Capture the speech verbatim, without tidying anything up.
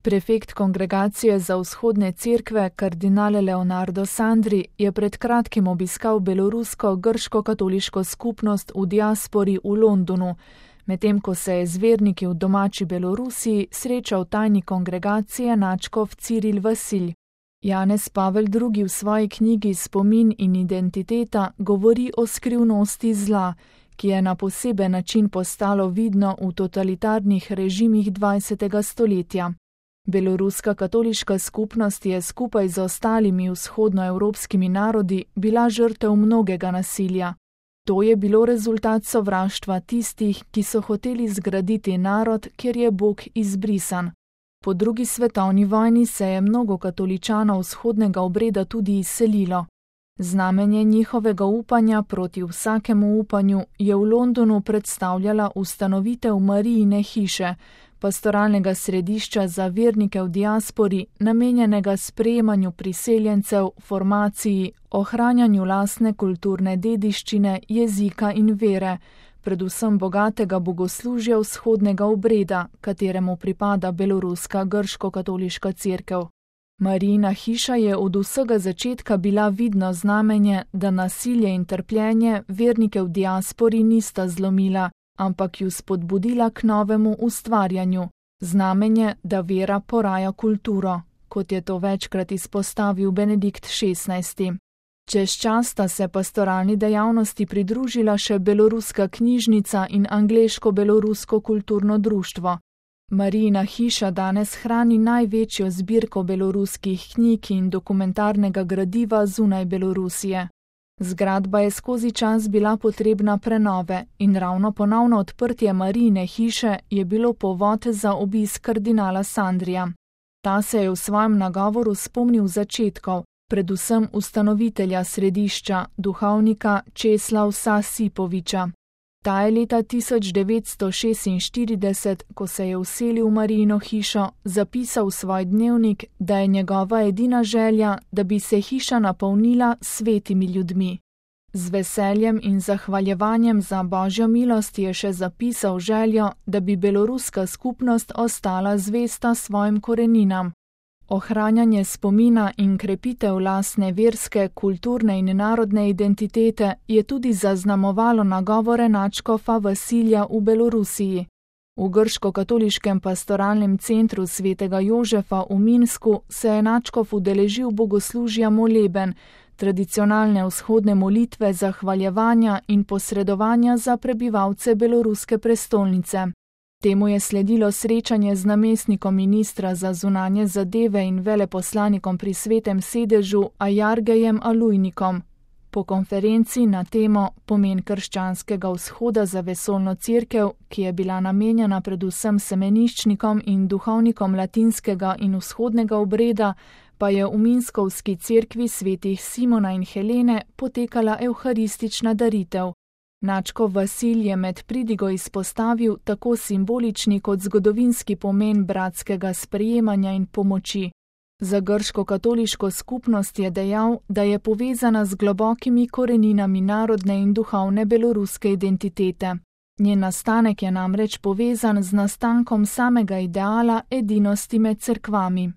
Prefekt Kongregacije za vzhodne cerkve, kardinal Leonardo Sandri, je pred kratkim obiskal belorusko grško-katoliško skupnost v diaspori v Londonu, medtem ko se je z verniki v domači Belorusiji srečal tajni kongregacije nadškof Ciril Vasilj. Janez Pavel drugi. v svoji knjigi Spomin in identiteta govori o skrivnosti zla, ki je na poseben način postalo vidno v totalitarnih režimih dvajsetega stoletja. Beloruska katoliška skupnost je skupaj z ostalimi vzhodnoevropskimi narodi bila žrtev mnogega nasilja. To je bilo rezultat sovraštva tistih, ki so hoteli zgraditi narod, kjer je Bog izbrisan. Po drugi svetovni vojni se je mnogo katoličanov vzhodnega obreda tudi izselilo. Znamenje njihovega upanja proti vsakemu upanju je v Londonu predstavljala ustanovitev Marijine hiše, pastoralnega središča za vernike v diaspori, namenjenega sprejemanju priseljencev, formaciji, ohranjanju lastne kulturne dediščine, jezika in vere, predvsem bogatega bogoslužja vzhodnega obreda, kateremu pripada beloruska grško-katoliška cerkev. Marijina hiša je od vsega začetka bila vidno znamenje, da nasilje in trpljenje vernike v diaspori nista zlomila, ampak ju spodbudila k novemu ustvarjanju, znamenje, da vera poraja kulturo, kot je to večkrat izpostavil Benedikt šestnajsti. Čez čas sta se pastoralni dejavnosti pridružila še beloruska knjižnica in angleško-belorusko kulturno društvo. Marijina hiša danes hrani največjo zbirko beloruskih knjig in dokumentarnega gradiva zunaj Belorusije. Zgradba je skozi čas bila potrebna prenove in ravno ponovno odprtje Marijine hiše je bilo povod za obisk kardinala Sandrija. Ta se je v svojem nagovoru spomnil začetkov, predvsem ustanovitelja središča, duhovnika Česlav Sasipoviča. Ta je leta tisoč devetsto šestinštirideset, ko se je vselil v Marijino hišo, zapisal v svoj dnevnik, da je njegova edina želja, da bi se hiša napolnila svetimi ljudmi. Z veseljem in zahvaljevanjem za Božjo milost je še zapisal željo, da bi beloruska skupnost ostala zvesta svojim koreninam. Ohranjanje spomina in krepitev lastne verske, kulturne in narodne identitete je tudi zaznamovalo nagovore nadškofa Vasilja v Belorusiji. V grško-katoliškem pastoralnem centru svetega Jožefa v Minsku se je nadškof udeležil bogoslužja moleben, tradicionalne vzhodne molitve zahvaljevanja in posredovanja za prebivalce beloruske prestolnice. Temu je sledilo srečanje z namestnikom ministra za zunanje zadeve in veleposlanikom pri svetem sedežu Ajargejem Alujnikom. Po konferenci na temo Pomen krščanskega vzhoda za vesoljno cerkev, ki je bila namenjena predvsem semeniščnikom in duhovnikom latinskega in vzhodnega obreda, pa je v Minskovski cerkvi svetih Simona in Helene potekala evharistična daritev. Nadškof Vasilj je med pridigo izpostavil tako simbolični kot zgodovinski pomen bratskega sprejemanja in pomoči. Za grško-katoliško skupnost je dejal, da je povezana z globokimi koreninami narodne in duhovne beloruske identitete. Njen nastanek je namreč povezan z nastankom samega ideala edinosti med cerkvami.